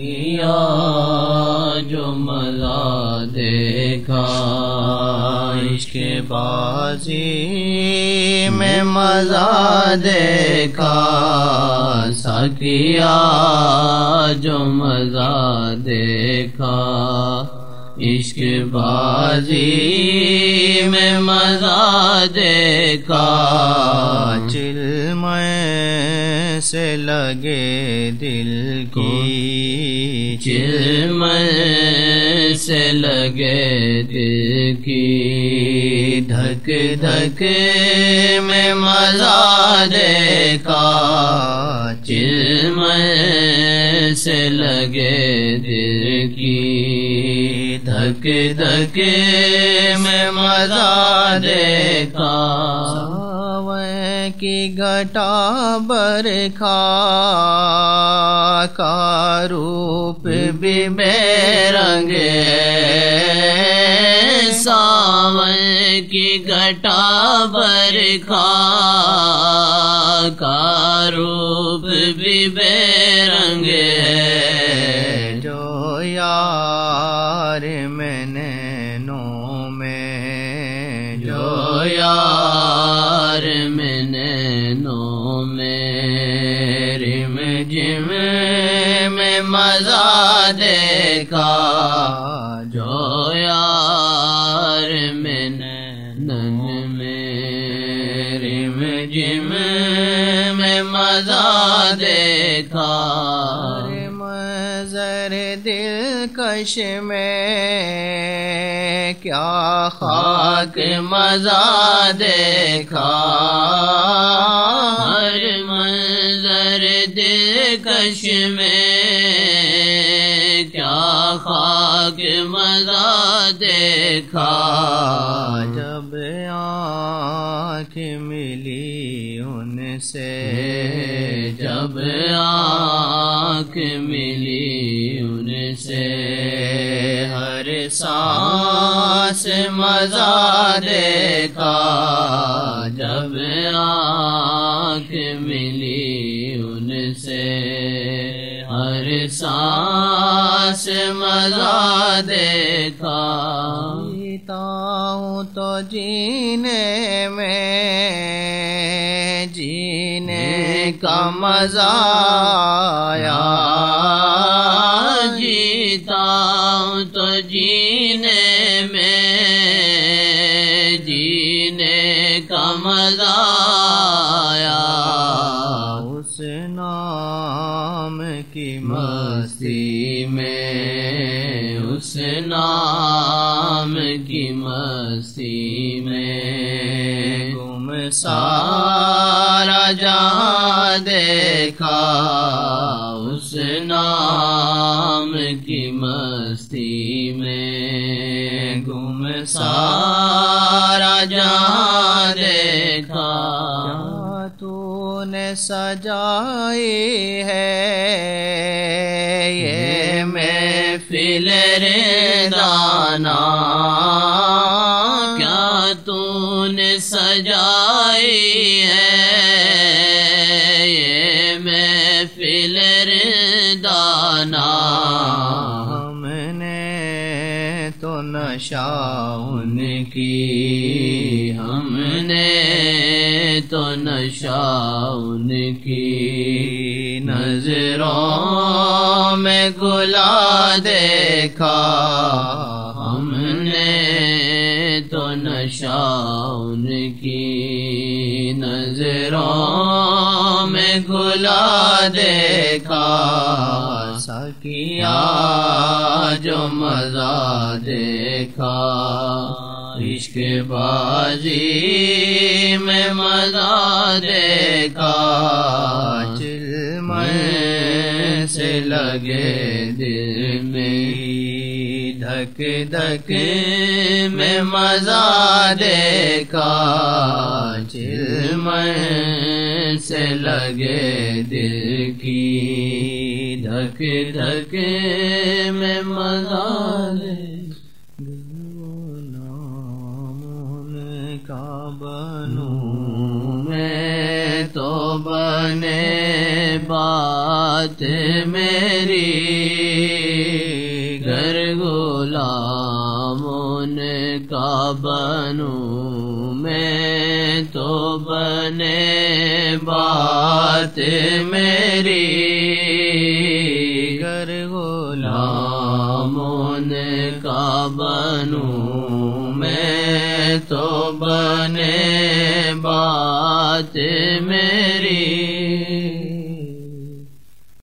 کیا جو مزہ دیکھا، عشق بازی میں مزہ دیکھا، سکیا جو مزہ دیکھا، عشق بازی میں مزہ دیکھا، چلمے سے لگے دل کی، چلمے سے لگے دل کی، دھک دھک میں مزہ دیکھا، چلمے سے لگے دل کی، دھک دھک میں مزہ دیکھا، ساون کی گھٹا برکھا کا روپ بھی بے رنگ ہے، ساون کی گھٹا برکھا کا روپ بھی بے رنگ ہے، جو یار میں نینوں میں، جو یار میں نینوں میں، رم جم میں مزہ دیکھا، جو یار میں نینوں میں، رم جم میں مزہ دیکھا، منظر دلکش میں کیا خاک مزہ دیکھا، ہر منظر دلکش میں کیا خاک مزہ دیکھا، جب آنکھ ملی ان سے، جب آنکھ ملی ان سے، ہر سانس مزہ دیکھا، جب آنکھ ملی ان سے، ہر سانس مزہ دیکھا، جیتا ہوں تو جینے میں جینے کا مزہ آیا، جیتا ہوں تو جینے میں جینے کا مزہ آیا، اس نام کی مستی میں، اس نام کی مستی میں، گم سارا جہاں دیکھا، اس نام کی مستی میں، گم سارا جہاں دیکھا، تو نے سجائی ہے یہ محفل رندانہ، کیا تو نے سجائی ہے یہ محفل رندانہ، ہم نے تو نشہ ان کی، ہم نے تو نشہ ان کی، نظروں میں گلا دیکھا، ہم نے تو نشہ ان کی، نظروں میں گلا دیکھا، سکیا جو مزہ دیکھا، عشق بازی میں مزہ دیکھا، چلمے سے لگے دل میں، دھک دھک میں مزہ دیکھا، چلمے سے لگے دل کی، دھک دھک میں مزہ دیکھا، کا بنوں میں تو بنے بات میری، غلاموں کا بنوں میں تو بنے بات میری، گر غلاموں کا بنوں میں تو بنے بات میری۔